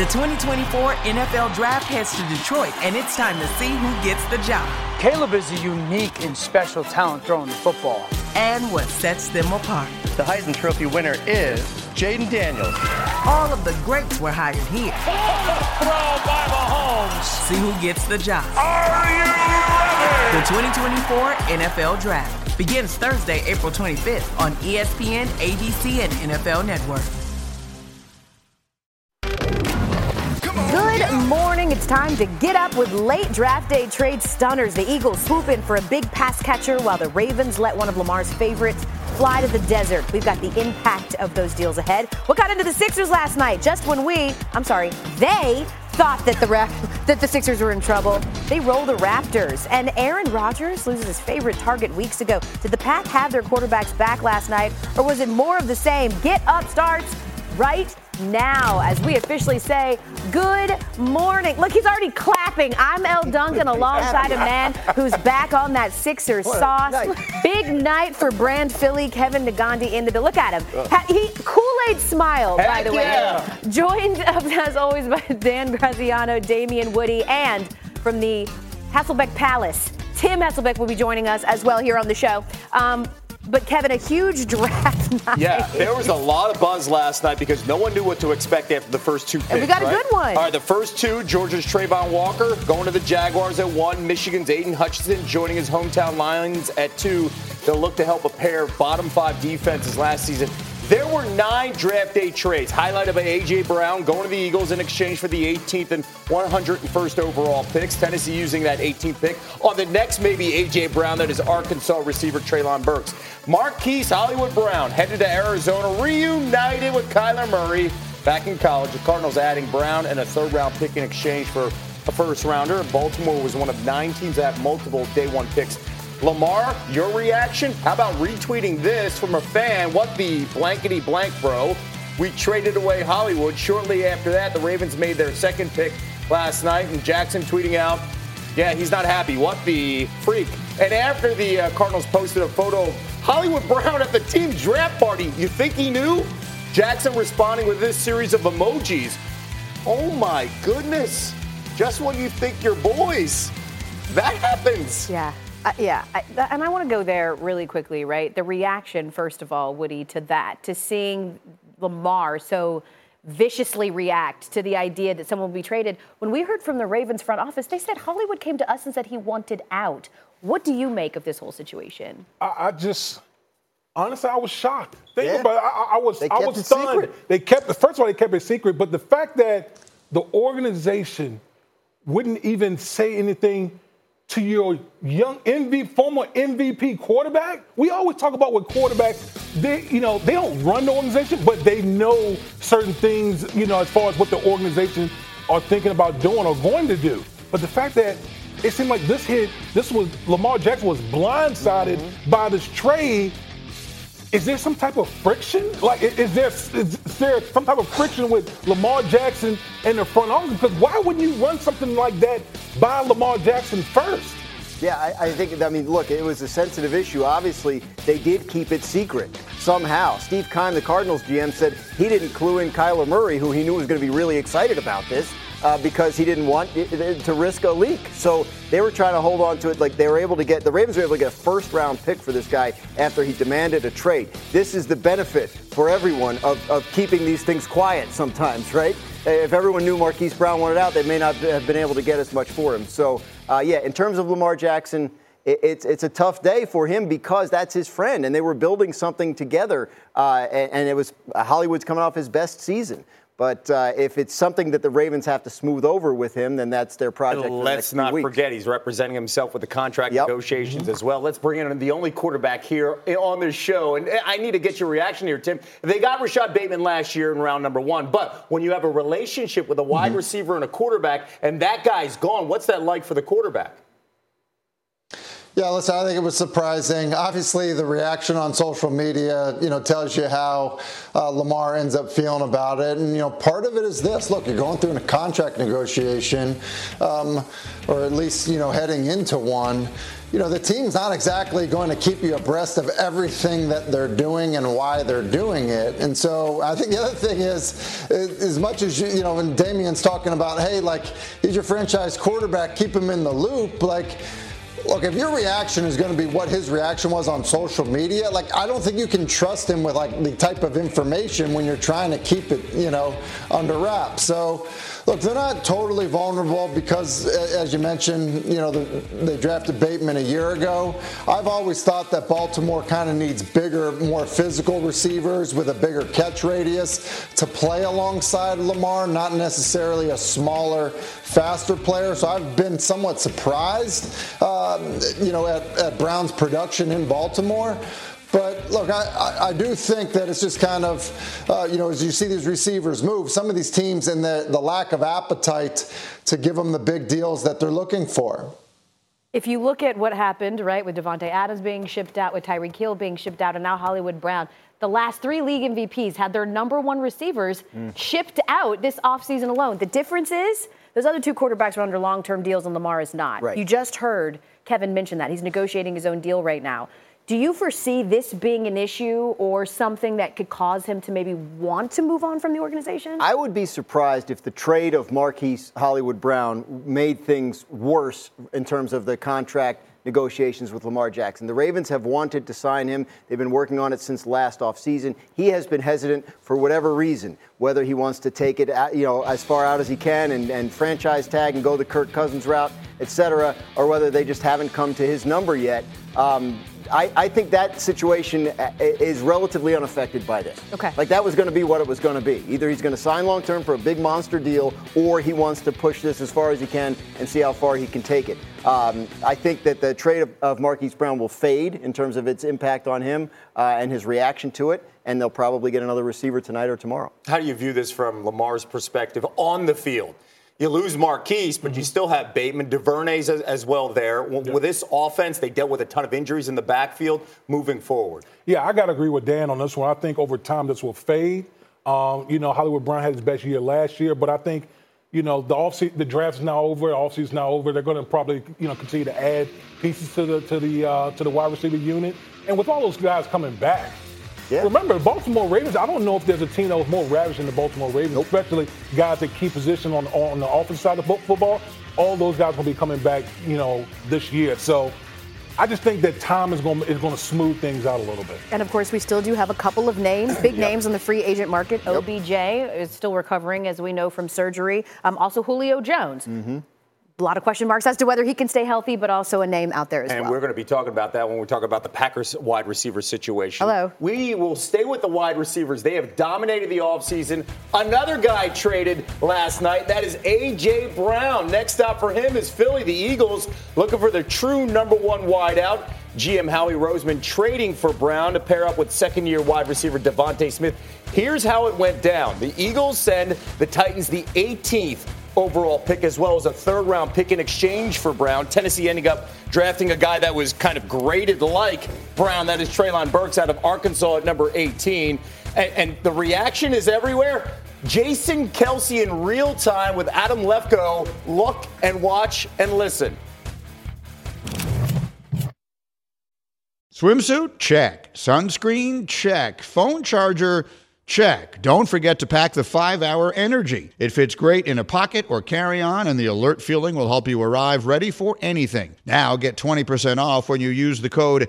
The 2024 NFL Draft heads to Detroit, and it's time to see who gets the job. Caleb is a unique and special talent throwing the football. And what sets them apart. The Heisman Trophy winner is Jaden Daniels. All of the greats were hired here. Throw by Mahomes. See who gets the job. Are you ready? The 2024 NFL Draft begins Thursday, April 25th on ESPN, ABC, and NFL Network. Good morning. It's time to get up with late draft day trade stunners. The Eagles swoop in for a big pass catcher while the Ravens let one of Lamar's favorites fly to the desert. We've got the impact of those deals ahead. What got into the Sixers last night? Just when they thought that the Sixers were in trouble, they roll the Raptors. And Aaron Rodgers loses his favorite target weeks ago. Did the Pack have their quarterbacks back last night, or was it more of the same? Get Up starts right now as we officially say good morning. Look, he's already clapping. I'm Elle Duncan alongside a man who's back on that Sixers sauce. Big night for Brand Philly. Kevin Nagandi in the bill. Look at him. He Kool-Aid smile, by the way. Yeah. Joined as always by Dan Graziano, Damian Woody, and from the Hasselbeck Palace, Tim Hasselbeck will be joining us as well here on the show. But, Kevin, a huge draft night. Yeah, there was a lot of buzz last night because no one knew what to expect after the first two picks. And we got a good one. All right, the first two, Georgia's Trayvon Walker going to the Jaguars at 1, Michigan's Aiden Hutchinson joining his hometown Lions at 2. They'll look to help a pair of bottom 5 defenses last season. There were 9 draft day trades, highlighted by A.J. Brown going to the Eagles in exchange for the 18th and 101st overall picks. Tennessee using that 18th pick. On the next, maybe A.J. Brown, that is Arkansas receiver Treylon Burks. Marquise Hollywood Brown headed to Arizona, reunited with Kyler Murray back in college. The Cardinals adding Brown and a third-round pick in exchange for a first-rounder. Baltimore was one of 9 teams that have multiple day-one picks. Lamar, your reaction? How about retweeting this from a fan? What the blankety blank, bro? We traded away Hollywood. Shortly after that, the Ravens made their second pick last night, and Jackson tweeting out, yeah, he's not happy. What the freak? And after the Cardinals posted a photo of Hollywood Brown at the team draft party, you think he knew? Jackson responding with this series of emojis. Oh, my goodness. Just when you think you're boys, that happens. Yeah. And I want to go there really quickly, right? The reaction, first of all, Woody, to that, to seeing Lamar so viciously react to the idea that someone will be traded. When we heard from the Ravens front office, they said Hollywood came to us and said he wanted out. What do you make of this whole situation? Honestly, I was shocked. Think about it. I was stunned. Secret. First of all, they kept it secret, but the fact that the organization wouldn't even say anything to your young former MVP quarterback. We always talk about what quarterbacks, they don't run the organization, but they know certain things, as far as what the organization are thinking about doing or going to do. But the fact that it seemed like Lamar Jackson was blindsided by this trade. Is there some type of friction? Like, is there some type of friction with Lamar Jackson and the front office? Because why wouldn't you run something like that by Lamar Jackson first? Yeah, I think, look, it was a sensitive issue. Obviously, they did keep it secret somehow. Steve Keim, the Cardinals GM, said he didn't clue in Kyler Murray, who he knew was going to be really excited about this, because he didn't want to risk a leak. So they were trying to hold on to it. Like, the Ravens were able to get a first-round pick for this guy after he demanded a trade. This is the benefit for everyone of keeping these things quiet sometimes, right? If everyone knew Marquise Brown wanted out, they may not have been able to get as much for him. So, in terms of Lamar Jackson, it's a tough day for him because that's his friend, and they were building something together, and it was Hollywood's coming off his best season. But if it's something that the Ravens have to smooth over with him, then that's their project. Let's not forget he's representing himself with the contract negotiations as well. Let's bring in the only quarterback here on this show. And I need to get your reaction here, Tim. They got Rashad Bateman last year in round number 1. But when you have a relationship with a wide receiver and a quarterback, and that guy's gone, what's that like for the quarterback? Yeah, listen, I think it was surprising. Obviously, the reaction on social media, tells you how Lamar ends up feeling about it. And, part of it is this. Look, you're going through a contract negotiation, or at least, heading into one. The team's not exactly going to keep you abreast of everything that they're doing and why they're doing it. And so I think the other thing is as much as, when Damian's talking about, hey, he's your franchise quarterback, keep him in the loop, look, if your reaction is going to be what his reaction was on social media, I don't think you can trust him with the type of information when you're trying to keep it, under wraps. So, look, they're not totally vulnerable because, as you mentioned, they drafted Bateman a year ago. I've always thought that Baltimore kind of needs bigger, more physical receivers with a bigger catch radius to play alongside Lamar, not necessarily a smaller, faster player. So I've been somewhat surprised, at Brown's production in Baltimore. But look, I do think that it's just kind of, as you see these receivers move, some of these teams and the lack of appetite to give them the big deals that they're looking for. If you look at what happened, right, with Devontae Adams being shipped out, with Tyreek Hill being shipped out, and now Hollywood Brown, the last 3 league MVPs had their number 1 receivers shipped out this offseason alone. The difference is those other 2 quarterbacks are under long-term deals and Lamar is not. Right. You just heard Kevin mention that. He's negotiating his own deal right now. Do you foresee this being an issue or something that could cause him to maybe want to move on from the organization? I would be surprised if the trade of Marquise Hollywood Brown made things worse in terms of the contract negotiations with Lamar Jackson. The Ravens have wanted to sign him. They've been working on it since last offseason. He has been hesitant for whatever reason, whether he wants to take it as far out as he can and franchise tag and go the Kirk Cousins route, et cetera, or whether they just haven't come to his number yet. I think that situation is relatively unaffected by this. Okay. That was going to be what it was going to be. Either he's going to sign long-term for a big monster deal, or he wants to push this as far as he can and see how far he can take it. I think that the trade of Marquise Brown will fade in terms of its impact on him and his reaction to it, and they'll probably get another receiver tonight or tomorrow. How do you view this from Lamar's perspective on the field? You lose Marquise, but you still have Bateman, DuVernay's as well there. With this offense, they dealt with a ton of injuries in the backfield moving forward. Yeah, I got to agree with Dan on this one. I think over time this will fade. Hollywood Brown had his best year last year, but I think, the draft's now over, the offseason's now over. They're going to probably, continue to add pieces to the wide receiver unit. And with all those guys coming back, remember, Baltimore Ravens, I don't know if there's a team that was more ravaged than the Baltimore Ravens, especially guys that key position on the offensive side of football. All those guys will be coming back, this year. So I just think that time is going to smooth things out a little bit. And, of course, we still do have a couple of names, big names on the free agent market. OBJ is still recovering, as we know, from surgery. Also, Julio Jones. Mm-hmm. A lot of question marks as to whether he can stay healthy, but also a name out there as well. And we're going to be talking about that when we talk about the Packers wide receiver situation. Hello. We will stay with the wide receivers. They have dominated the offseason. Another guy traded last night. That is A.J. Brown. Next stop for him is Philly. The Eagles looking for their true number 1 wideout. GM Howie Roseman trading for Brown to pair up with second-year wide receiver Devontae Smith. Here's how it went down. The Eagles send the Titans the 18th overall pick, as well as a third-round pick in exchange for Brown. Tennessee ending up drafting a guy that was kind of graded like Brown. That is Treylon Burks out of Arkansas at number 18. And the reaction is everywhere. Jason Kelce in real time with Adam Lefkoe. Look and watch and listen. Swimsuit? Check. Sunscreen? Check. Phone charger? Check. Don't forget to pack the 5-Hour Energy. It fits great in a pocket or carry-on, and the alert feeling will help you arrive ready for anything. Now get 20% off when you use the code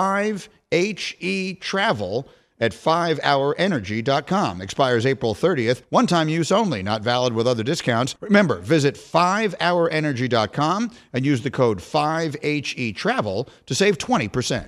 5HETRAVEL at 5hourenergy.com. Expires April 30th. One-time use only, not valid with other discounts. Remember, visit 5hourenergy.com and use the code 5HETRAVEL to save 20%.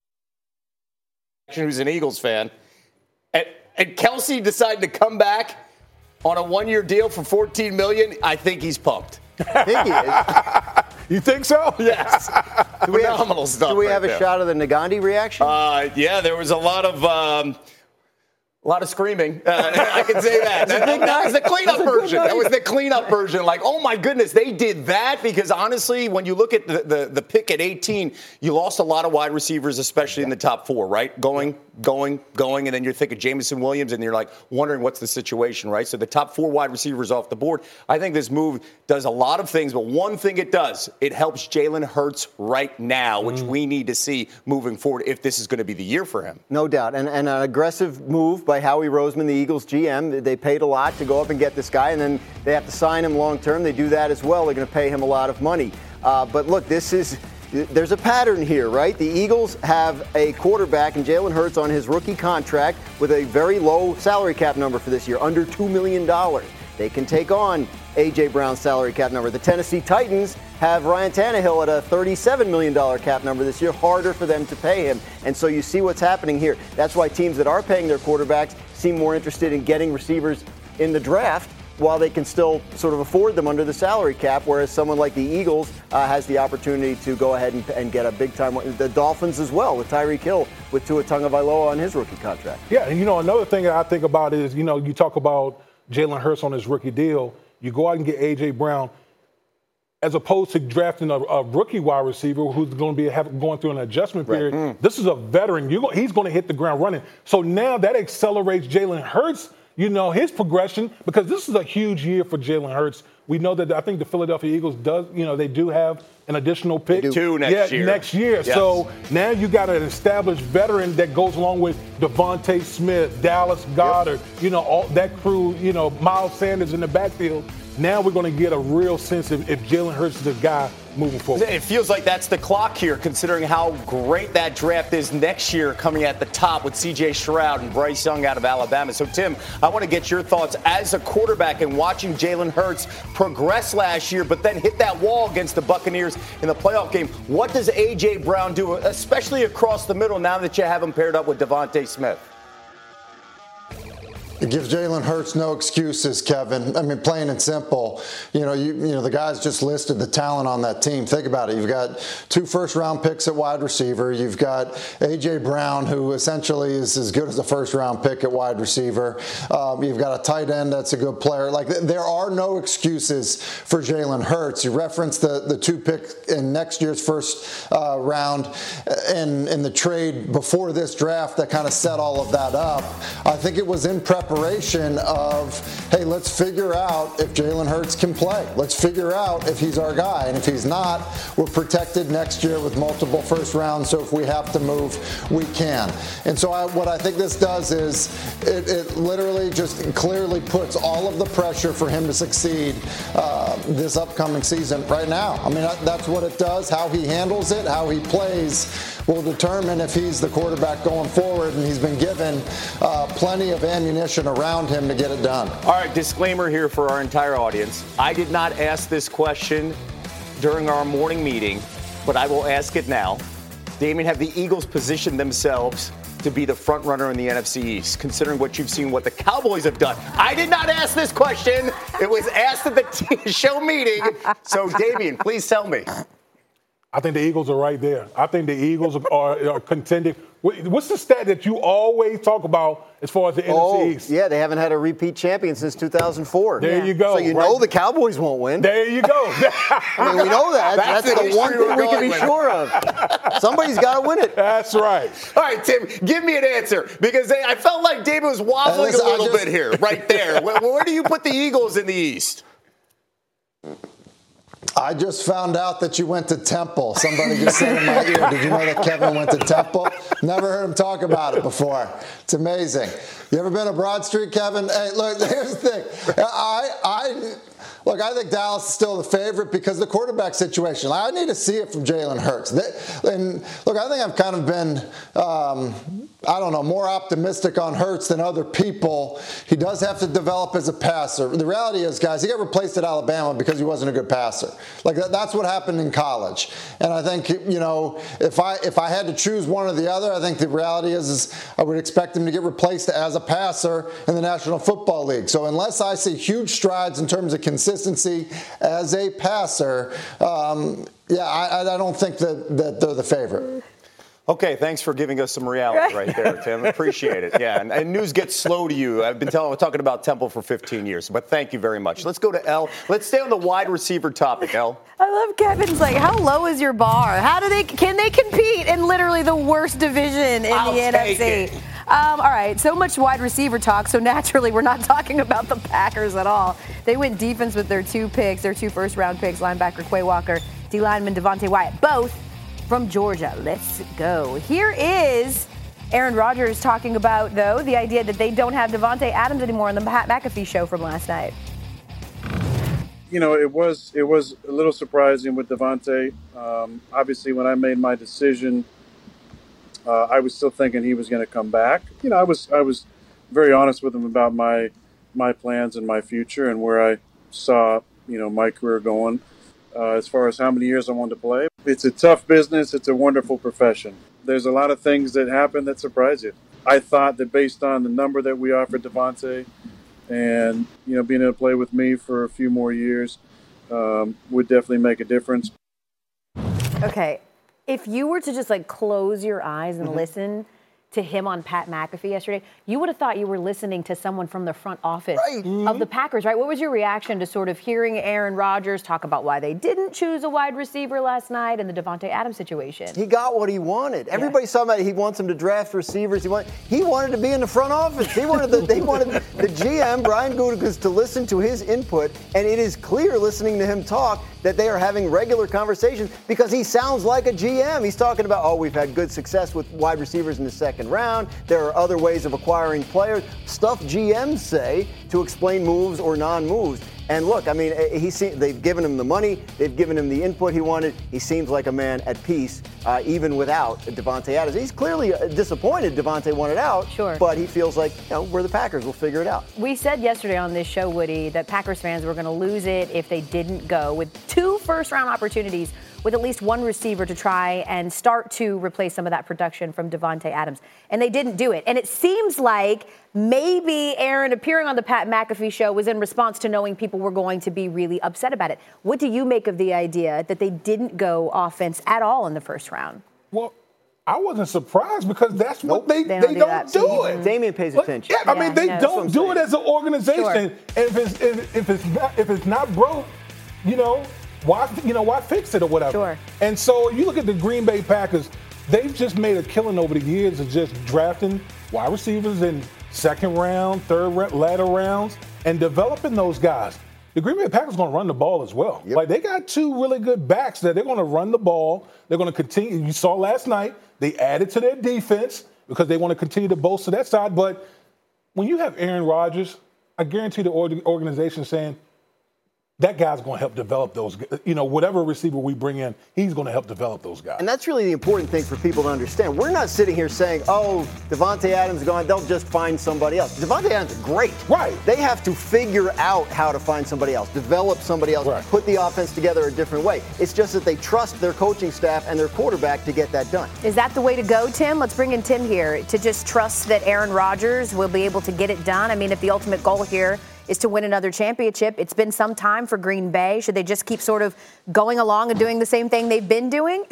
Who's an Eagles fan. And Kelce decided to come back on a 1-year deal for $14 million. I think he's pumped. I think he is. You think so? Yes. Phenomenal stuff. Do we have a shot of the Nagandi reaction? Yeah, there was a lot of A lot of screaming. I can say that. That was the cleanup version. That was the cleanup version. Like, oh my goodness, they did that because honestly, when you look at the pick at 18, you lost a lot of wide receivers, especially in the top 4, right? Going, and then you're thinking Jameson Williams, and you're like wondering what's the situation, right? So the top 4 wide receivers off the board. I think this move does a lot of things, but one thing it does, it helps Jalen Hurts right now, which we need to see moving forward if this is going to be the year for him. No doubt, and an aggressive move by Howie Roseman, the Eagles GM. They paid a lot to go up and get this guy, and then they have to sign him long term. They do that as well. They're going to pay him a lot of money. But look, there's a pattern here, right? The Eagles have a quarterback in Jalen Hurts on his rookie contract with a very low salary cap number for this year, under $2 million. They can take on A.J. Brown's salary cap number. The Tennessee Titans have Ryan Tannehill at a $37 million cap number this year, harder for them to pay him. And so you see what's happening here. That's why teams that are paying their quarterbacks seem more interested in getting receivers in the draft while they can still sort of afford them under the salary cap, whereas someone like the Eagles has the opportunity to go ahead and get a big-time one. The Dolphins as well, with Tyreek Hill, with Tua Tagovailoa on his rookie contract. Yeah, and, another thing that I think about is, you talk about Jalen Hurts on his rookie deal. You go out and get A.J. Brown, as opposed to drafting a rookie wide receiver who's going to be going through an adjustment period. Right. This is a veteran. He's going to hit the ground running. So now that accelerates Jalen Hurts, his progression, because this is a huge year for Jalen Hurts. We know that I think the Philadelphia Eagles they do have an additional pick. 2 next year. Next year. Yes. So now you got an established veteran that goes along with Devontae Smith, Dallas Goedert, all that crew, Miles Sanders in the backfield. Now we're going to get a real sense if Jalen Hurts is the guy moving forward. It feels like that's the clock here, considering how great that draft is next year, coming at the top with C.J. Stroud and Bryce Young out of Alabama. So, Tim, I want to get your thoughts as a quarterback and watching Jalen Hurts progress last year, but then hit that wall against the Buccaneers in the playoff game. What does A.J. Brown do, especially across the middle, now that you have him paired up with Devontae Smith? It gives Jalen Hurts no excuses, Kevin. I mean, plain and simple. The guys just listed the talent on that team. Think about it. You've got 2 first-round picks at wide receiver. You've got A.J. Brown, who essentially is as good as a first-round pick at wide receiver. You've got a tight end that's a good player. There are no excuses for Jalen Hurts. You referenced the 2 pick in next year's first round and in the trade before this draft that kind of set all of that up. I think it was in preparation of, hey, let's figure out if Jalen Hurts can play. Let's figure out if he's our guy. And if he's not, we're protected next year with multiple first rounds. So if we have to move, we can. And so what I think this does is it literally just clearly puts all of the pressure for him to succeed this upcoming season right now. I mean, that's what it does. How he handles it, how he plays will determine if he's the quarterback going forward, and he's been given plenty of ammunition around him to get it done. All right, disclaimer here for our entire audience. I did not ask this question during our morning meeting, but I will ask it now. Damien, have the Eagles positioned themselves to be the front runner in the NFC East, considering what you've seen, what the Cowboys have done? I did not ask this question. It was asked at the show meeting. So, Damien, please tell me. I think the Eagles are right there. I think the Eagles are contending. What's the stat that you always talk about as far as the NFC East? Yeah, they haven't had a repeat champion since 2004. There you go. So you know the Cowboys won't win. There you go. I mean, we know that. That's the one thing we can be sure of. Somebody's got to win it. That's right. All right, Tim, give me an answer, because I felt like David was wobbling a little bit here, right there. Where do you put the Eagles in the East? I just found out that you went to Temple. Somebody just said in my ear, did you know that Kevin went to Temple? Never heard him talk about it before. It's amazing. You ever been to Broad Street, Kevin? Hey, look, here's the thing. Look, I think Dallas is still the favorite because of the quarterback situation. I need to see it from Jalen Hurts. And look, I think I've kind of been, more optimistic on Hurts than other people. He does have to develop as a passer. The reality is, guys, he got replaced at Alabama because he wasn't a good passer. That's what happened in college. And I think, if I had to choose one or the other, I think the reality is I would expect him to get replaced as a passer in the National Football League. So unless I see huge strides in terms of consistency as a passer, I don't think that they're the favorite. Okay, thanks for giving us some reality right there, Tim. Appreciate it. Yeah, and news gets slow to you. I've been talking about Temple for 15 years, but thank you very much. Let's go to Elle. Let's stay on the wide receiver topic, Elle. I love Kevin's like, how low is your bar? Can they compete in literally the worst division in the NFC? All right, so much wide receiver talk, so naturally we're not talking about the Packers at all. They went defense with their 2 picks, their 2 first-round picks, linebacker Quay Walker, D-lineman Devontae Wyatt, both from Georgia. Let's go. Here is Aaron Rodgers talking about, though, the idea that they don't have Davante Adams anymore on the Pat McAfee show from last night. You know, it was a little surprising with Davante. Obviously, when I made my decision, I was still thinking he was going to come back. You know, I was very honest with him about my plans and my future and where I saw, you know, my career going as far as how many years I wanted to play. It's a tough business. It's a wonderful profession. There's a lot of things that happen that surprise you. I thought that based on the number that we offered Davante and, you know, being able to play with me for a few more years would definitely make a difference. Okay. If you were to just like close your eyes and listen to him on Pat McAfee yesterday, you would have thought you were listening to someone from the front office of the Packers, right? What was your reaction to sort of hearing Aaron Rodgers talk about why they didn't choose a wide receiver last night and the Davante Adams situation? He got what he wanted. Everybody's talking about he wants him to draft receivers. He wanted to be in the front office. They wanted the GM, Brian Gutekunst, to listen to his input, and it is clear listening to him talk that they are having regular conversations because he sounds like a GM. He's talking about, we've had good success with wide receivers in the second round. There are other ways of acquiring players. Stuff GMs say to explain moves or non-moves. And look, I mean, they've given him the money. They've given him the input he wanted. He seems like a man at peace, even without Davante Adams. He's clearly disappointed Davante wanted out. Sure. But he feels like, you know, we're the Packers. We'll figure it out. We said yesterday on this show, Woody, that Packers fans were going to lose it if they didn't go with 2 first-round opportunities with at least 1 receiver to try and start to replace some of that production from Davante Adams. And they didn't do it. And it seems like maybe Aaron appearing on the Pat McAfee show was in response to knowing people were going to be really upset about it. What do you make of the idea that they didn't go offense at all in the first round? Well, I wasn't surprised because that's what they don't do it. Damian pays attention. Yeah, I mean, they don't do it as an organization. Sure. And if it's not broke, you know, why fix it or whatever? Sure. And so you look at the Green Bay Packers, they've just made a killing over the years of just drafting wide receivers in second round, third round, latter rounds, and developing those guys. The Green Bay Packers are going to run the ball as well. Yep. Like, they got 2 really good backs that they're going to run the ball. They're going to continue. You saw last night, they added to their defense because they want to continue to bolster that side. But when you have Aaron Rodgers, I guarantee the organization saying, that guy's going to help develop those, you know, whatever receiver we bring in, he's going to help develop those guys. And that's really the important thing for people to understand. We're not sitting here saying, Davante Adams is gone, they'll just find somebody else. Davante Adams is great. Right. They have to figure out how to find somebody else, develop somebody else, put the offense together a different way. It's just that they trust their coaching staff and their quarterback to get that done. Is that the way to go, Tim? Let's bring in Tim here, to just trust that Aaron Rodgers will be able to get it done. I mean, if the ultimate goal here is to win another championship. It's been some time for Green Bay. Should they just keep sort of going along and doing the same thing they've been doing?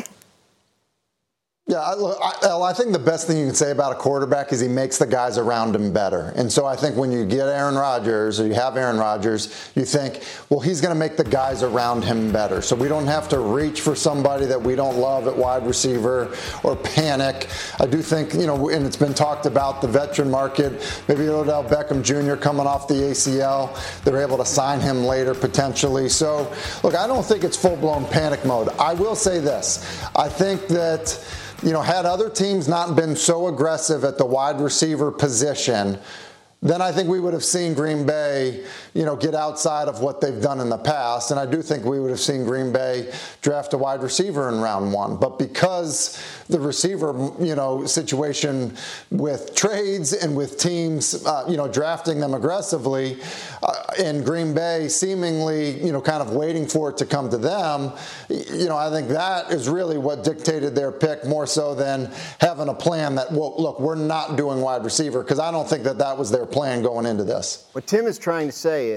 Yeah, I think the best thing you can say about a quarterback is he makes the guys around him better. And so I think when you get Aaron Rodgers, or you have Aaron Rodgers, you think, well, he's going to make the guys around him better. So we don't have to reach for somebody that we don't love at wide receiver or panic. I do think, you know, and it's been talked about, the veteran market, maybe Odell Beckham Jr. coming off the ACL. They're able to sign him later potentially. So, look, I don't think it's full-blown panic mode. I will say this. I think that, you know, had other teams not been so aggressive at the wide receiver position, then I think we would have seen Green Bay, you know, get outside of what they've done in the past. And I do think we would have seen Green Bay draft a wide receiver in round 1. But because the receiver, you know, situation with trades and with teams, you know, drafting them aggressively, and Green Bay seemingly, you know, kind of waiting for it to come to them, you know, I think that is really what dictated their pick more so than having a plan that, well, look, we're not doing wide receiver, because I don't think that that was their plan going into this. What Tim is trying to say is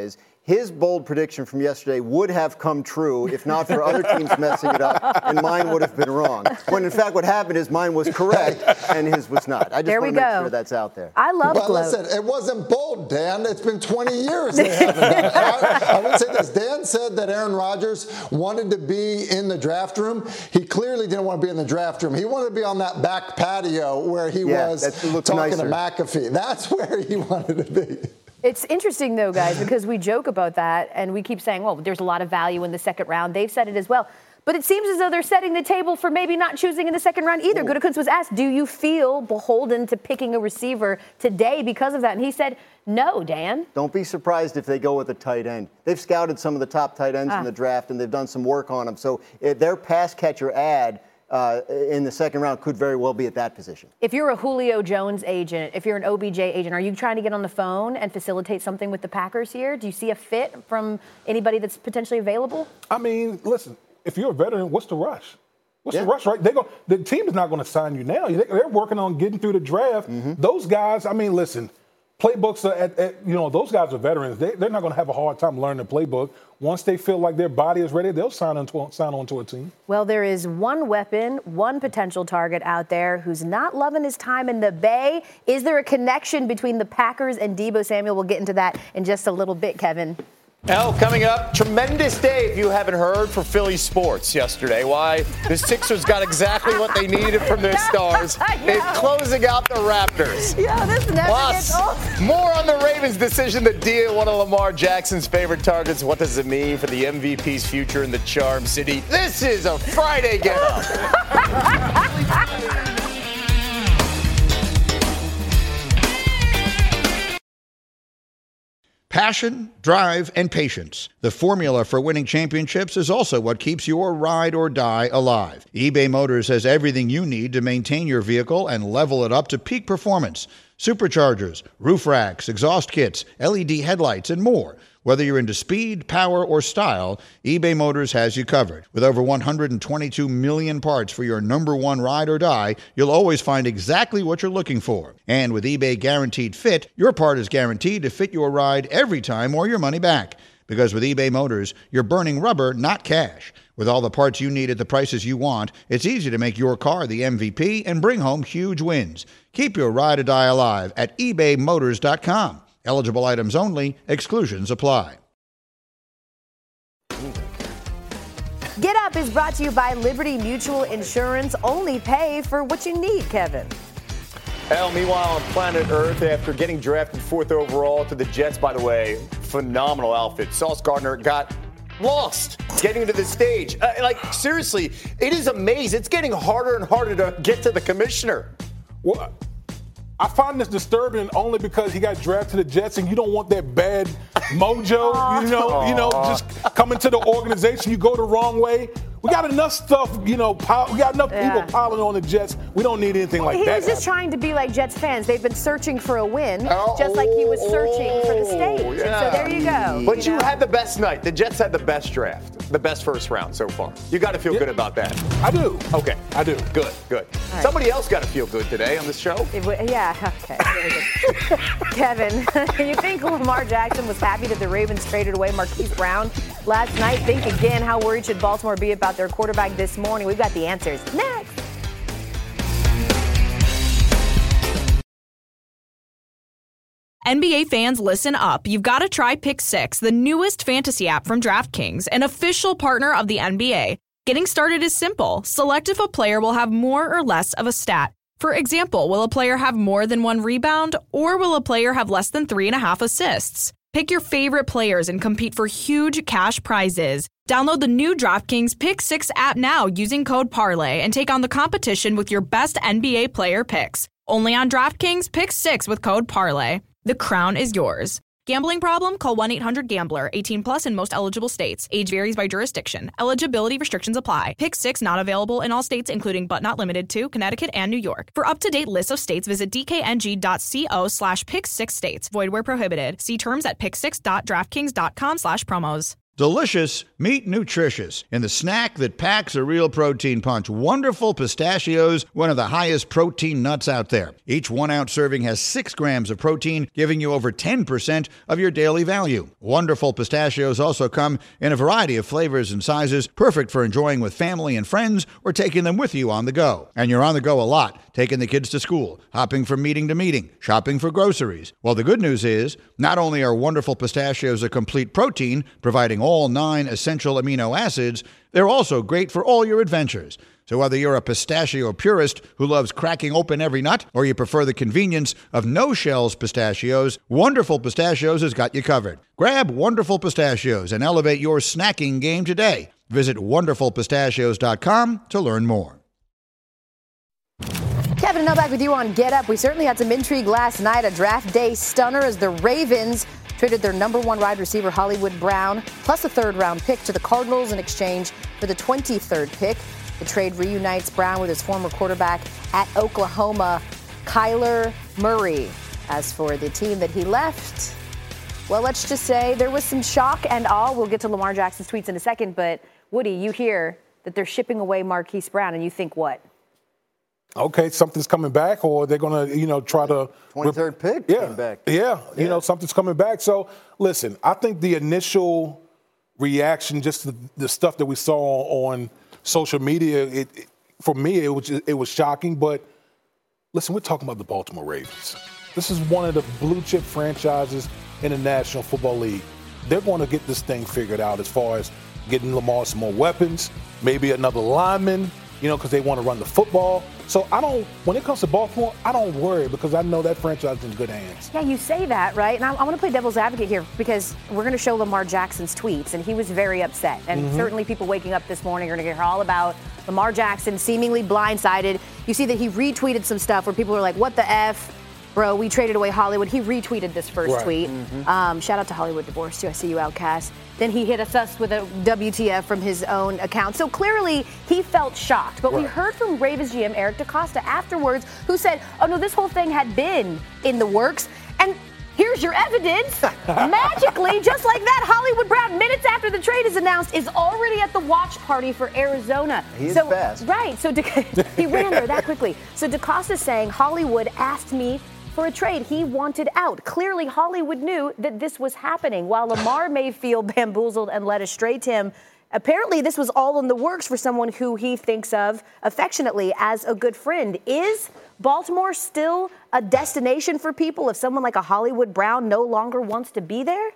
his bold prediction from yesterday would have come true if not for other teams messing it up, and mine would have been wrong. When in fact what happened is mine was correct and his was not. I just want to make sure that's out there. I love Well, gloat. listen, it wasn't bold, Dan. It's been 20 years they haven't done it. I would say this. Dan said that Aaron Rodgers wanted to be in the draft room. He clearly didn't want to be in the draft room. He wanted to be on that back patio where he was talking to McAfee. That's where he wanted to be. It's interesting, though, guys, because we joke about that, and we keep saying, well, there's a lot of value in the second round. They've said it as well. But it seems as though they're setting the table for maybe not choosing in the second round either. Gutekunst was asked, do you feel beholden to picking a receiver today because of that? And he said, no, Dan. Don't be surprised if they go with a tight end. They've scouted some of the top tight ends in the draft, and they've done some work on them. So their pass catcher ad in the second round could very well be at that position. If you're a Julio Jones agent, if you're an OBJ agent, are you trying to get on the phone and facilitate something with the Packers here? Do you see a fit from anybody that's potentially available? I mean, listen, if you're a veteran, what's the rush? What's the rush, right? The team is not going to sign you now. They're working on getting through the draft. Those guys, I mean, listen, playbooks are those guys are veterans. They're not going to have a hard time learning the playbook. Once they feel like their body is ready, they'll sign on to a team. Well, there is one weapon, one potential target out there who's not loving his time in the Bay. Is there a connection between the Packers and Deebo Samuel? We'll get into that in just a little bit, Kevin. Coming up, tremendous day if you haven't heard for Philly sports yesterday. Why the Sixers got exactly what they needed from their stars in closing out the Raptors. This never gets old. More on the Ravens' decision to deal one of Lamar Jackson's favorite targets. What does it mean for the MVP's future in the Charm City? This is a Friday Get Up. Passion, drive, and patience. The formula for winning championships is also what keeps your ride or die alive. eBay Motors has everything you need to maintain your vehicle and level it up to peak performance. Superchargers, roof racks, exhaust kits, LED headlights, and more. Whether you're into speed, power, or style, eBay Motors has you covered. With over 122 million parts for your number one ride or die, you'll always find exactly what you're looking for. And with eBay Guaranteed Fit, your part is guaranteed to fit your ride every time or your money back. Because with eBay Motors, you're burning rubber, not cash. With all the parts you need at the prices you want, it's easy to make your car the MVP and bring home huge wins. Keep your ride or die alive at ebaymotors.com. Eligible items only. Exclusions apply. Get Up is brought to you by Liberty Mutual Insurance. Only pay for what you need, Kevin. Meanwhile, on planet Earth, after getting drafted 4th overall to the Jets, by the way, phenomenal outfit. Sauce Gardner got lost getting to the stage. Seriously, it is amazing. It's getting harder and harder to get to the commissioner. Well, I find this disturbing only because he got drafted to the Jets, and you don't want that bad mojo, just coming to the organization. You go the wrong way. We got enough stuff, we got enough people piling on the Jets. We don't need anything like that. He was just trying to be like Jets fans. They've been searching for a win, just like he was searching for the stage. Yeah. So there you go. But you had the best night. The Jets had the best draft, the best first round so far. You got to feel good about that. I do. Okay. I do. Good. Right. Somebody else got to feel good today on this show. Okay. Kevin, you think Lamar Jackson was happy that the Ravens traded away Marquise Brown last night? Think again, how worried should Baltimore be about their quarterback this morning? We've got the answers next. NBA fans, listen up. You've got to try Pick 6, the newest fantasy app from DraftKings, an official partner of the NBA. Getting started is simple. Select if a player will have more or less of a stat. For example, will a player have more than 1 rebound, or will a player have less than 3.5 assists? Pick your favorite players and compete for huge cash prizes. Download the new DraftKings Pick 6 app now using code PARLAY and take on the competition with your best NBA player picks. Only on DraftKings Pick 6 with code PARLAY. The crown is yours. Gambling problem? Call 1-800-GAMBLER. 18 plus in most eligible states. Age varies by jurisdiction. Eligibility restrictions apply. Pick 6 not available in all states, including but not limited to Connecticut and New York. For up-to-date lists of states, visit dkng.co/pick6states. Void where prohibited. See terms at pick6.draftkings.com/promos. Delicious, meet nutritious in the snack that packs a real protein punch. Wonderful Pistachios, one of the highest protein nuts out there. Each 1 ounce serving has 6 grams of protein, giving you over 10% of your daily value. Wonderful Pistachios also come in a variety of flavors and sizes, perfect for enjoying with family and friends or taking them with you on the go. And you're on the go a lot, taking the kids to school, hopping from meeting to meeting, shopping for groceries. Well, the good news is, not only are Wonderful Pistachios a complete protein, providing all 9 essential amino acids, they're also great for all your adventures. So whether you're a pistachio purist who loves cracking open every nut, or you prefer the convenience of no-shells pistachios, Wonderful Pistachios has got you covered. Grab Wonderful Pistachios and elevate your snacking game today. Visit wonderfulpistachios.com to learn more. Kevin and Nell back with you on Get Up. We certainly had some intrigue last night, a draft day stunner as the Ravens traded their number 1 wide receiver, Hollywood Brown, plus a 3rd-round pick to the Cardinals in exchange for the 23rd pick. The trade reunites Brown with his former quarterback at Oklahoma, Kyler Murray. As for the team that he left, well, let's just say there was some shock and awe. We'll get to Lamar Jackson's tweets in a second, but Woody, you hear that they're shipping away Marquise Brown, and you think what? Okay, something's coming back, or they're going to, try to 23rd pick came back. Yeah, something's coming back. So, listen, I think the initial reaction, just to the stuff that we saw on social media, for me, it was shocking. But listen, we're talking about the Baltimore Ravens. This is one of the blue chip franchises in the National Football League. They're going to get this thing figured out as far as getting Lamar some more weapons, maybe another lineman, because they want to run the football. So when it comes to Baltimore, I don't worry because I know that franchise is in good hands. Yeah, you say that, right? And I want to play devil's advocate here because we're going to show Lamar Jackson's tweets, and he was very upset. And certainly people waking up this morning are going to hear all about Lamar Jackson seemingly blindsided. You see that he retweeted some stuff where people are like, what the F? Bro, we traded away Hollywood. He retweeted this first tweet. Shout out to Hollywood Divorce, too. I see you, Outcast. Then he hit us with a WTF from his own account. So clearly he felt shocked. But we heard from Ravens GM Eric DeCosta afterwards, who said, oh, no, this whole thing had been in the works. And here's your evidence. Magically, just like that, Hollywood Brown, minutes after the trade is announced, is already at the watch party for Arizona. He is fast. Right. So he ran there that quickly. So DeCosta's saying Hollywood asked me for a trade. He wanted out. Clearly, Hollywood knew that this was happening. While Lamar may feel bamboozled and led astray, Tim, apparently this was all in the works for someone who he thinks of affectionately as a good friend. Is Baltimore still a destination for people if someone like a Hollywood Brown no longer wants to be there?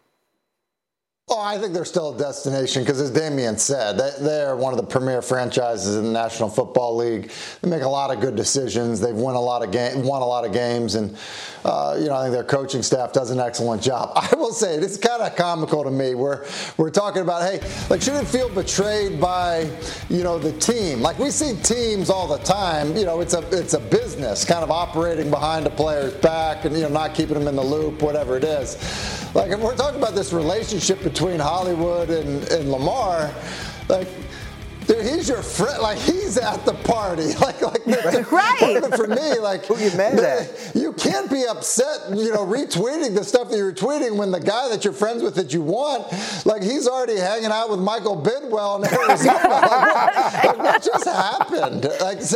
Oh, I think they're still a destination because, as Damian said, they're one of the premier franchises in the National Football League. They make a lot of good decisions. They've won a lot of games, and I think their coaching staff does an excellent job. I will say it's kind of comical to me. We're talking about, hey, should it feel betrayed by the team? Like we see teams all the time. It's a business kind of operating behind a player's back and not keeping them in the loop, whatever it is. Like if we're talking about this relationship between Hollywood and Lamar, dude, he's your friend. He's at the party. Part of it for me, who you mad at? You can't be upset, retweeting the stuff that you're tweeting when the guy that you're friends with that you want, he's already hanging out with Michael Bidwell in Arizona. What just happened?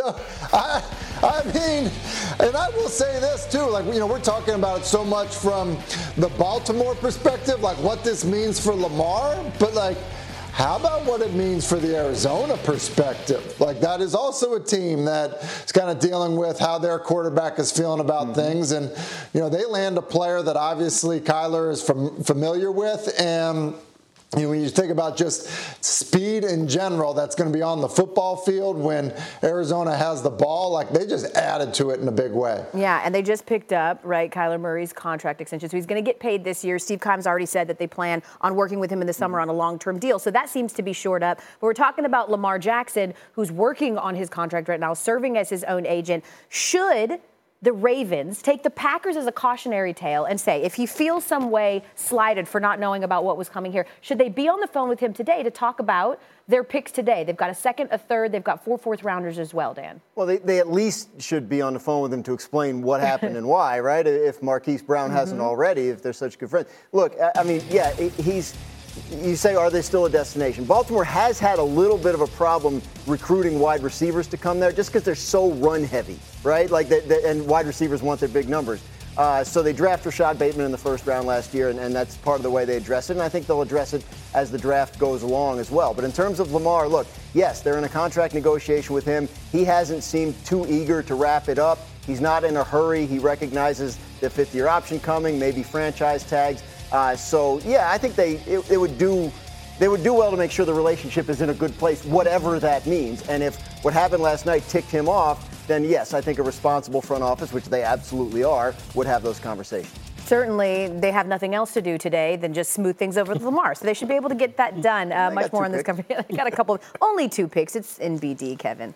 I mean, and I will say this too, we're talking about it so much from the Baltimore perspective, what this means for Lamar, but how about what it means for the Arizona perspective? That is also a team that is kind of dealing with how their quarterback is feeling about things. And, they land a player that obviously Kyler is familiar with. And when you think about just speed in general, that's going to be on the football field when Arizona has the ball. They just added to it in a big way. Yeah, and they just picked up, Kyler Murray's contract extension. So he's going to get paid this year. Steve Keim's already said that they plan on working with him in the summer on a long-term deal. So that seems to be shored up. But we're talking about Lamar Jackson, who's working on his contract right now, serving as his own agent. Should the Ravens take the Packers as a cautionary tale and say, if he feels some way slighted for not knowing about what was coming here, should they be on the phone with him today to talk about their picks today? They've got a second, a third, they've got 4 fourth-rounders as well, Dan. Well, they at least should be on the phone with him to explain what happened and why, right? If Marquise Brown hasn't already, if they're such good friends. Look, I mean, yeah, he's you say, are they still a destination? Baltimore has had a little bit of a problem recruiting wide receivers to come there just because they're so run heavy, right? Like, and wide receivers want their big numbers. So they draft Rashad Bateman in the first round last year, and that's part of the way they address it. And I think they'll address it as the draft goes along as well. But in terms of Lamar, look, yes, they're in a contract negotiation with him. He hasn't seemed too eager to wrap it up. He's not in a hurry. He recognizes the fifth-year option coming, maybe franchise tags. So, yeah, I think they would do well to make sure the relationship is in a good place, whatever that means. And if what happened last night ticked him off, then yes, I think a responsible front office, which they absolutely are, would have those conversations. Certainly, they have nothing else to do today than just smooth things over with Lamar. So they should be able to get that done. Much more on this conversation. I got a couple, only 2 picks. It's in BD, Kevin.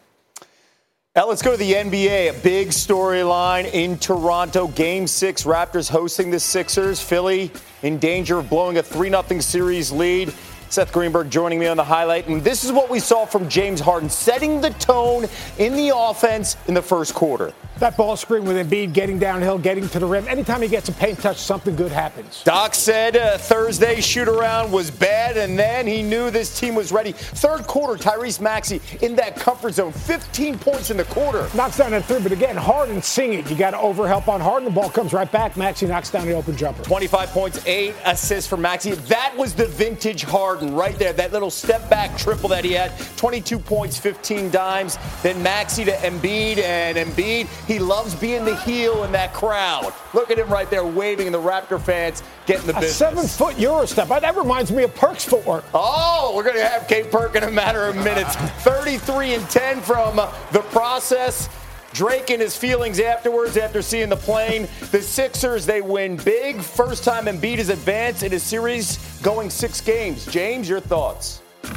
Now let's go to the NBA. A big storyline in Toronto. Game 6, Raptors hosting the Sixers. Philly in danger of blowing a 3-0 series lead. Seth Greenberg joining me on the highlight. And this is what we saw from James Harden, setting the tone in the offense in the first quarter. That ball screen with Embiid getting downhill, getting to the rim. Anytime he gets a paint touch, something good happens. Doc said Thursday shoot-around was bad, and then he knew this team was ready. Third quarter, Tyrese Maxey in that comfort zone, 15 points in the quarter. Knocks down that 3, but again, Harden seeing it. You got to overhelp on Harden. The ball comes right back. Maxey knocks down the open jumper. 25 points, 8 assists for Maxey. That was the vintage Harden right there. That little step-back triple that he had. 22 points, 15 dimes. Then Maxey to Embiid, and Embiid, he loves being the heel in that crowd. Look at him right there waving, and the Raptor fans getting the business. A 7-foot Euro step. That reminds me of Perk's footwork. Oh, we're going to have Kate Perk in a matter of minutes. 33-10 from the process. Drake and his feelings afterwards after seeing the plane. The Sixers, they win big. First time Embiid has advanced in a series going 6 games. James, your thoughts?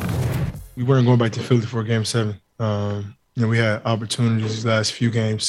We weren't going back to Philly for Game 7. We had opportunities these last few games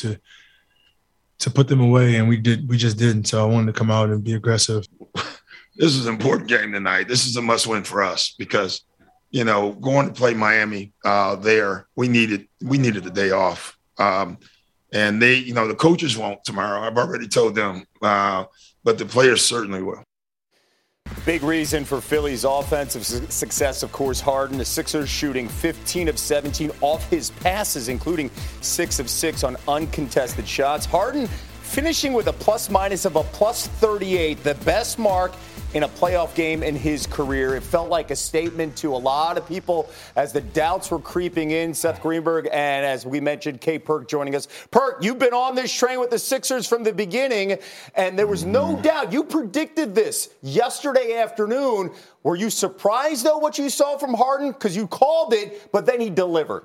to put them away, and we just didn't. So I wanted to come out and be aggressive. This is an important game tonight. This is a must-win for us because, going to play Miami there, we needed a day off. And they, the coaches won't tomorrow. I've already told them, but the players certainly will. Big reason for Philly's offensive success, of course, Harden. The Sixers shooting 15 of 17 off his passes, including 6 of 6 on uncontested shots. Harden finishing with a plus-minus of a plus 38, the best mark in a playoff game in his career. It felt like a statement to a lot of people as the doubts were creeping in. Seth Greenberg and, as we mentioned, Kay Perk joining us. Perk, you've been on this train with the Sixers from the beginning, and there was no doubt. You predicted this yesterday afternoon. Were you surprised, though, what you saw from Harden? Because you called it, but then he delivered.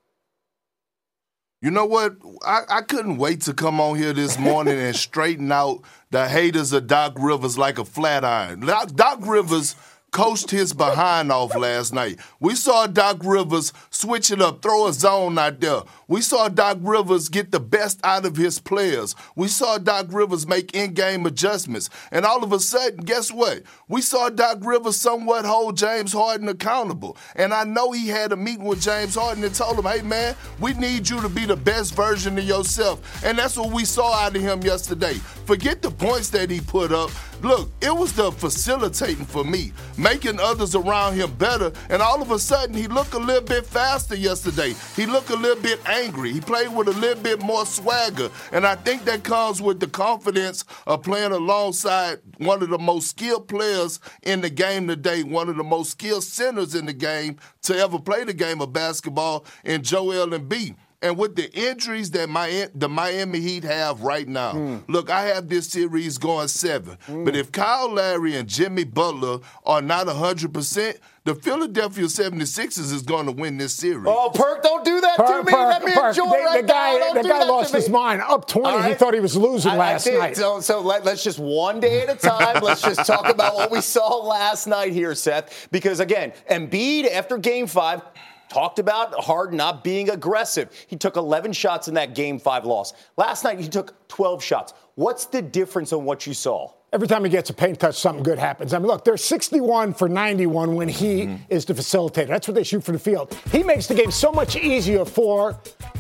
You know what? I couldn't wait to come on here this morning and straighten out the haters of Doc Rivers like a flat iron. Doc Rivers coached his behind off last night. We saw Doc Rivers switch it up, throw a zone out there. We saw Doc Rivers get the best out of his players. We saw Doc Rivers make in-game adjustments. And all of a sudden, guess what? We saw Doc Rivers somewhat hold James Harden accountable. And I know he had a meeting with James Harden and told him, hey, man, we need you to be the best version of yourself. And that's what we saw out of him yesterday. Forget the points that he put up. Look, it was the facilitating for me, making others around him better, and all of a sudden he looked a little bit faster yesterday. He looked a little bit angry. He played with a little bit more swagger, and I think that comes with the confidence of playing alongside one of the most skilled players in the game today, one of the most skilled centers in the game to ever play the game of basketball in Joel Embiid. And with the injuries that the Miami Heat have right now, look, I have this series going 7. But if Kyle Lowry and Jimmy Butler are not 100%, the Philadelphia 76ers is going to win this series. Oh, Perk, don't do that to me. Let me enjoy right now. The guy lost his mind. Up 20, right. He thought he was losing last night. So let's just one day at a time. Let's just talk about what we saw last night here, Seth. Because, again, Embiid, after Game 5, talked about Harden not being aggressive. He took 11 shots in that Game 5 loss. Last night, he took 12 shots. What's the difference on what you saw? Every time he gets a paint touch, something good happens. I mean, look, they're 61 for 91 when he is the facilitator. That's what they shoot from the field. He makes the game so much easier for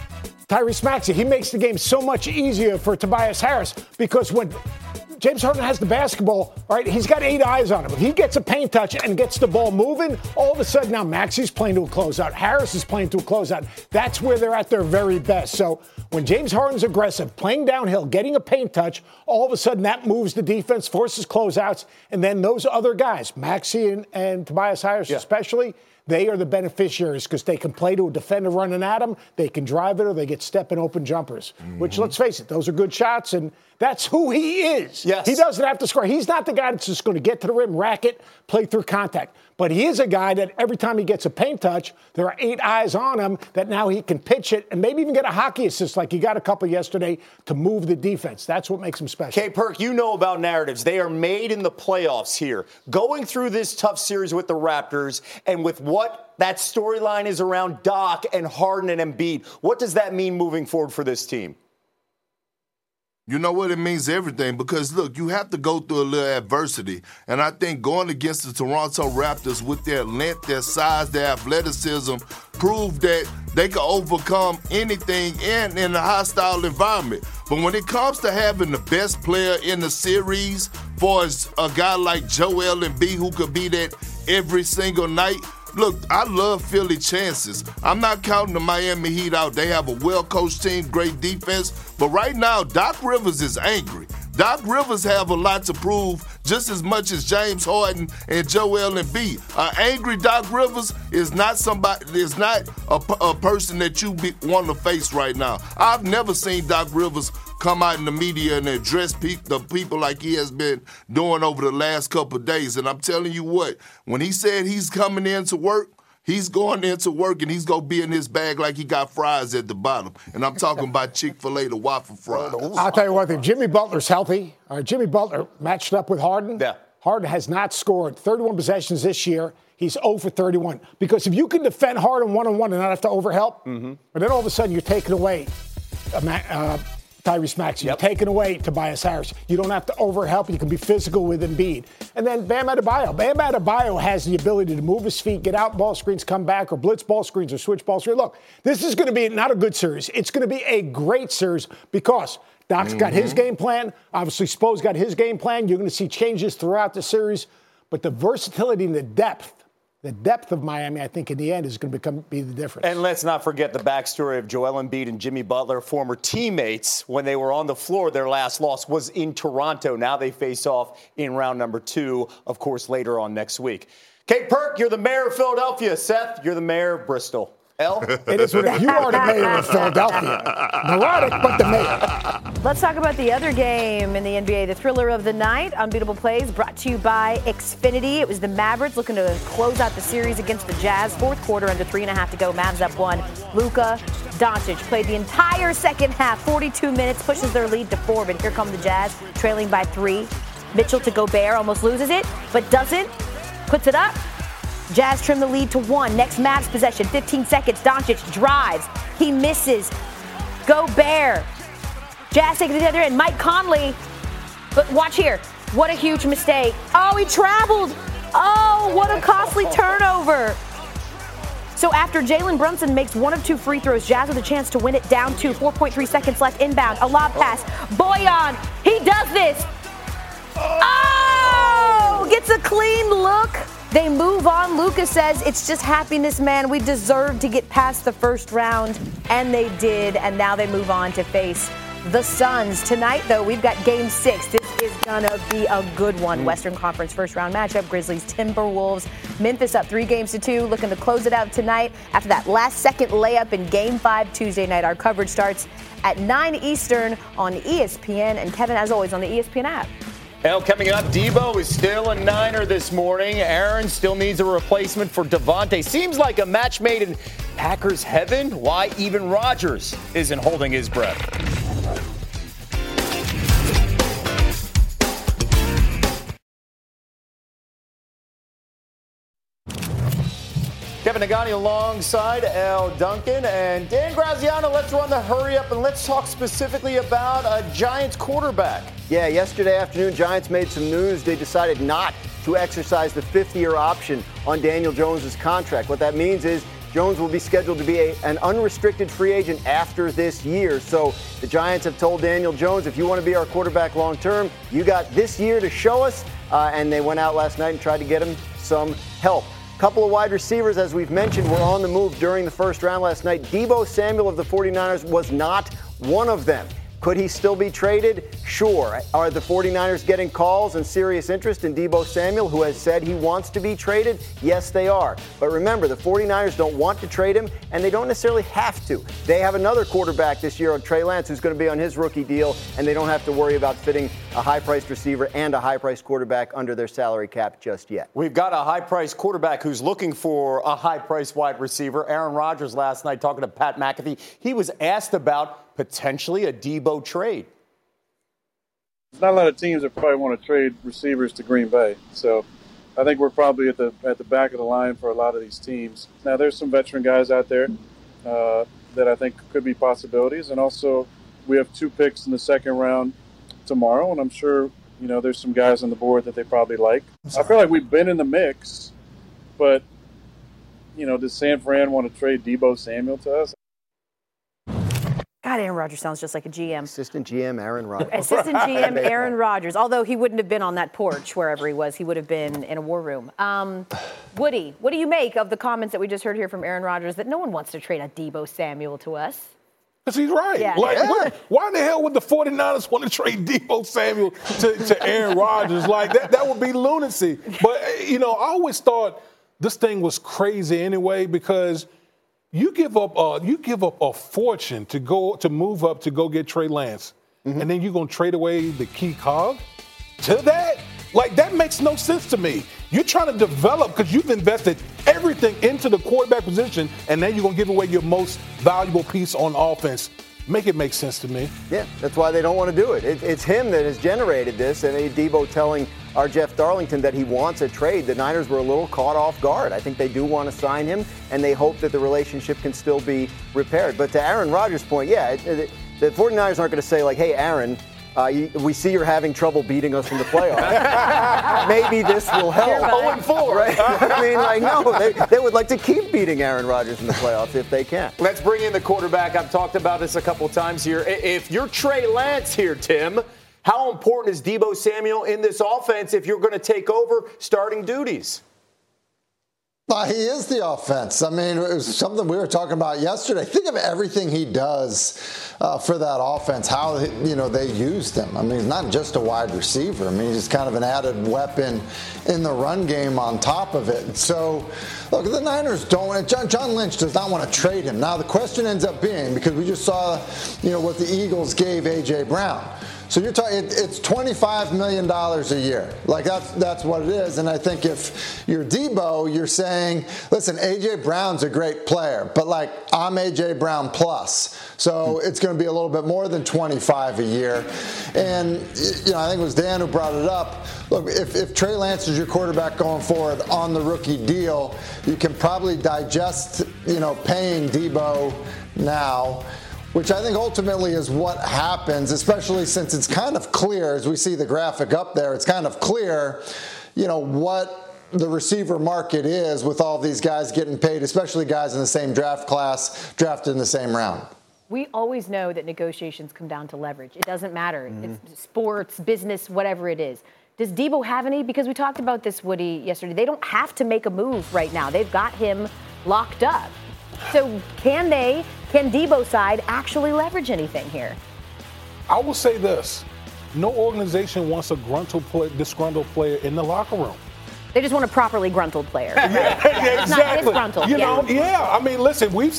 Tyrese Maxey. He makes the game so much easier for Tobias Harris because when James Harden has the basketball, right, he's got 8 eyes on him. If he gets a paint touch and gets the ball moving, all of a sudden now Maxey's playing to a closeout. Harris is playing to a closeout. That's where they're at their very best. So when James Harden's aggressive, playing downhill, getting a paint touch, all of a sudden that moves the defense, forces closeouts, and then those other guys, Maxey and Tobias Harris especially, they are the beneficiaries because they can play to a defender running at them, they can drive it, or they get step and open jumpers, which, let's face it, those are good shots, and that's who he is. Yes. He doesn't have to score. He's not the guy that's just going to get to the rim, rack it, play through contact. But he is a guy that every time he gets a paint touch, there are 8 eyes on him that now he can pitch it and maybe even get a hockey assist like he got a couple yesterday to move the defense. That's what makes him special. K-Perk, you know about narratives. They are made in the playoffs here. Going through this tough series with the Raptors and with what that storyline is around Doc and Harden and Embiid, what does that mean moving forward for this team? You know what? It means everything because, look, you have to go through a little adversity. And I think going against the Toronto Raptors with their length, their size, their athleticism, proved that they can overcome anything in a hostile environment. But when it comes to having the best player in the series, for a guy like Joel Embiid who could be that every single night, look, I love Philly chances. I'm not counting the Miami Heat out. They have a well-coached team, great defense. But right now, Doc Rivers is angry. Doc Rivers have a lot to prove just as much as James Harden and Joel Embiid. Angry Doc Rivers is not a person that you want to face right now. I've never seen Doc Rivers come out in the media and address the people like he has been doing over the last couple of days. And I'm telling you what, when he said he's coming into work, he's going into work and he's going to be in his bag like he got fries at the bottom. And I'm talking about Chick-fil-A, the waffle fries. I'll tell you one thing. Jimmy Butler's healthy. All right, Jimmy Butler matched up with Harden. Yeah. Harden has not scored 31 possessions this year. He's 0 for 31. Because if you can defend Harden one-on-one and not have to overhelp, but then all of a sudden you're taking away Tyrese Maxey. You're taking away Tobias Harris. You don't have to overhelp. You can be physical with Embiid. And then Bam Adebayo. Bam Adebayo has the ability to move his feet, get out ball screens, come back, or blitz ball screens, or switch ball screens. Look, this is going to be not a good series. It's going to be a great series because Doc's got his game plan. Obviously, Spo's got his game plan. You're going to see changes throughout the series. But the versatility and the depth of Miami, I think, in the end is going to be the difference. And let's not forget the backstory of Joel Embiid and Jimmy Butler, former teammates. When they were on the floor, their last loss was in Toronto. Now they face off in round number 2, of course, later on next week. Kate Perk, you're the mayor of Philadelphia. Seth, you're the mayor of Bristol. L? It is what you are the mayor of Philadelphia. Neurotic, but the mayor. Let's talk about the other game in the NBA, the thriller of the night. Unbeatable Plays brought to you by Xfinity. It was the Mavericks looking to close out the series against the Jazz. Fourth quarter, under 3.5 to go. Mavs up 1. Luka Doncic played the entire second half, 42 minutes, pushes their lead to 4. But here come the Jazz, trailing by 3. Mitchell to Gobert, almost loses it, but doesn't. Puts it up. Jazz trim the lead to 1. Next Mavs possession, 15 seconds. Doncic drives. He misses. Gobert. Jazz take it to the other end. Mike Conley. But watch here. What a huge mistake. Oh, he traveled. Oh, what a costly turnover. So after Jalen Brunson makes 1 of 2 free throws, Jazz with a chance to win it down to 4.3 seconds left inbound. A lob pass. Boyan. He does this. Oh! Gets a clean look. They move on. Luka says, it's just happiness, man. We deserved to get past the first round. And they did. And now they move on to face the Suns. Tonight, though, we've got Game 6. This is going to be a good one. Western Conference first round matchup. Grizzlies, Timberwolves. Memphis up 3-2, looking to close it out tonight after that last-second layup in Game 5 Tuesday night. Our coverage starts at 9 Eastern on ESPN. And Kevin, as always, on the ESPN app. Coming up, Debo is still a Niner this morning. Aaron still needs a replacement for Devontae. Seems like a match made in Packers heaven. Why even Rodgers isn't holding his breath. Kevin Nagani alongside L. Duncan and Dan Graziano. Let's run the hurry up and let's talk specifically about a Giants quarterback. Yeah, yesterday afternoon, Giants made some news. They decided not to exercise the 5th-year option on Daniel Jones' contract. What that means is Jones will be scheduled to be an unrestricted free agent after this year. So the Giants have told Daniel Jones, if you want to be our quarterback long term, you got this year to show us. And they went out last night and tried to get him some help. Couple of wide receivers, as we've mentioned, were on the move during the first round last night. Deebo Samuel of the 49ers was not one of them. Could he still be traded? Sure. Are the 49ers getting calls and serious interest in Deebo Samuel, who has said he wants to be traded? Yes, they are. But remember, the 49ers don't want to trade him, and they don't necessarily have to. They have another quarterback this year, Trey Lance, who's going to be on his rookie deal, and they don't have to worry about fitting a high-priced receiver and a high-priced quarterback under their salary cap just yet. We've got a high-priced quarterback who's looking for a high-priced wide receiver. Aaron Rodgers last night talking to Pat McAfee. He was asked about potentially a Deebo trade. There's not a lot of teams that probably want to trade receivers to Green Bay. So I think we're probably at the back of the line for a lot of these teams. Now, there's some veteran guys out there that I think could be possibilities. And also, we have 2 picks in the second round tomorrow, and I'm sure, there's some guys on the board that they probably like. I feel like we've been in the mix, but, does San Fran want to trade Deebo Samuel to us? God, Aaron Rodgers sounds just like a GM. Assistant GM Aaron Rodgers. Assistant GM Aaron Rodgers. Although he wouldn't have been on that porch wherever he was. He would have been in a war room. Woody, what do you make of the comments that we just heard here from Aaron Rodgers that no one wants to trade a Deebo Samuel to us? Because he's right. Yeah. Why in the hell would the 49ers want to trade Deebo Samuel to Aaron Rodgers? Like, that would be lunacy. But, I always thought this thing was crazy anyway because you give up a fortune to move up to go get Trey Lance, and then you're going to trade away the key cog to that? Like, that makes no sense to me. You're trying to develop because you've invested everything into the quarterback position, and then you're going to give away your most valuable piece on offense. Make it make sense to me. Yeah, that's why they don't want to do it. It's him that has generated this, and Deebo telling our Jeff Darlington that he wants a trade. The Niners were a little caught off guard. I think they do want to sign him, and they hope that the relationship can still be repaired. But to Aaron Rodgers' point, the 49ers aren't going to say, like, hey, Aaron, we see you're having trouble beating us in the playoffs. Maybe this will help. 0-4. Right? I mean, no, they would like to keep beating Aaron Rodgers in the playoffs if they can. Let's bring in the quarterback. I've talked about this a couple of times here. If you're Trey Lance here, Tim, how important is Deebo Samuel in this offense if you're going to take over starting duties? He is the offense. I mean, it was something we were talking about yesterday. Think of everything he does for that offense, how, they used him. I mean, he's not just a wide receiver. I mean, he's kind of an added weapon in the run game on top of it. So, look, the Niners don't. John Lynch does not want to trade him. Now, the question ends up being, because we just saw, what the Eagles gave A.J. Brown. So you're talking, it's $25 million a year. Like, that's what it is. And I think if you're Deebo, you're saying, listen, A.J. Brown's a great player, but, like, I'm A.J. Brown plus. So it's going to be a little bit more than 25 a year. And, I think it was Dan who brought it up. Look, if Trey Lance is your quarterback going forward on the rookie deal, you can probably digest, paying Deebo now, which I think ultimately is what happens, especially since it's kind of clear, as we see the graphic up there, it's kind of clear, what the receiver market is with all these guys getting paid, especially guys in the same draft class, drafted in the same round. We always know that negotiations come down to leverage. It doesn't matter. It's sports, business, whatever it is. Does Deebo have any? Because we talked about this, Woody, yesterday. They don't have to make a move right now. They've got him locked up. So can Deebo side actually leverage anything here? I will say this. No organization wants a disgruntled player in the locker room. They just want a properly gruntled player. Right? Yeah, it's exactly. Not disgruntled. I mean, listen, we've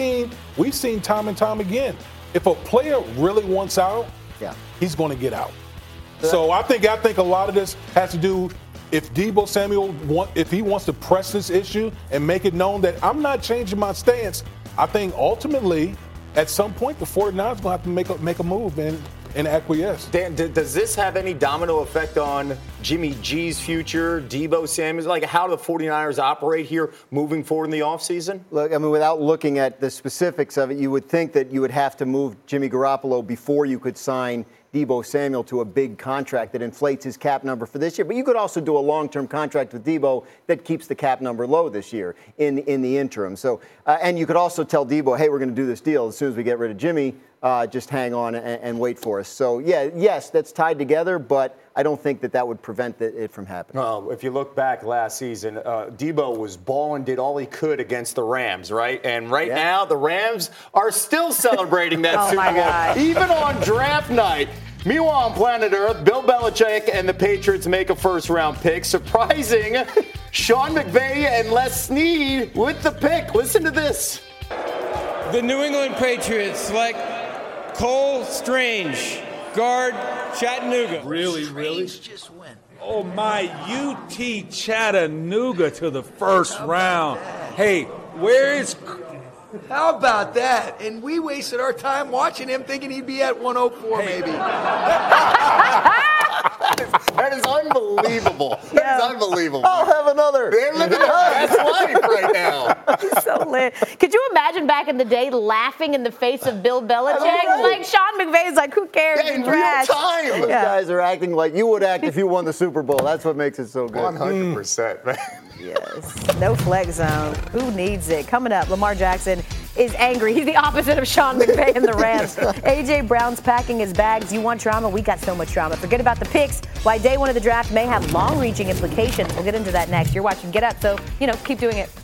seen time and time again. If a player really wants out, he's going to get out. So I think a lot of this has to do. If Deebo Samuel if he wants to press this issue and make it known that I'm not changing my stance, I think ultimately at some point the 49ers are going to have to make a move and acquiesce. Dan, does this have any domino effect on Jimmy G's future, Deebo Samuel? Like, how do the 49ers operate here moving forward in the offseason? Look, I mean, without looking at the specifics of it, you would think that you would have to move Jimmy Garoppolo before you could sign Deebo Samuel to a big contract that inflates his cap number for this year. But you could also do a long-term contract with Deebo that keeps the cap number low this year in the interim. So, and you could also tell Deebo, hey, we're going to do this deal as soon as we get rid of Jimmy. Just hang on and wait for us. So, yes, that's tied together, but I don't think that would prevent it from happening. If you look back last season, Deebo was balling, did all he could against the Rams, right? And now the Rams are still celebrating that Super Bowl, even on draft night. Meanwhile, on planet Earth, Bill Belichick and the Patriots make a first-round pick, surprising Sean McVay and Les Snead with the pick. Listen to this. The New England Patriots select Cole Strange, guard, Chattanooga. Really? Just win. Oh, my UT Chattanooga to the first round. Hey, where is... How about that? And we wasted our time watching him thinking he'd be at 104 maybe. That is unbelievable. That is unbelievable. I'll have another. They're living their best life right now. He's so lit. Could you imagine back in the day laughing in the face of Bill Belichick? Like Sean McVay's like, who cares? In real time. Those guys are acting like you would act if you won the Super Bowl. That's what makes it so good. 100%, man. Yes. No flex zone. Who needs it? Coming up, Lamar Jackson is angry. He's the opposite of Sean McVay and the Rams. A.J. Brown's packing his bags. You want drama? We got so much drama. Forget about the picks. Why day one of the draft may have long-reaching implications. We'll get into that next. You're watching Get Up, so, keep doing it.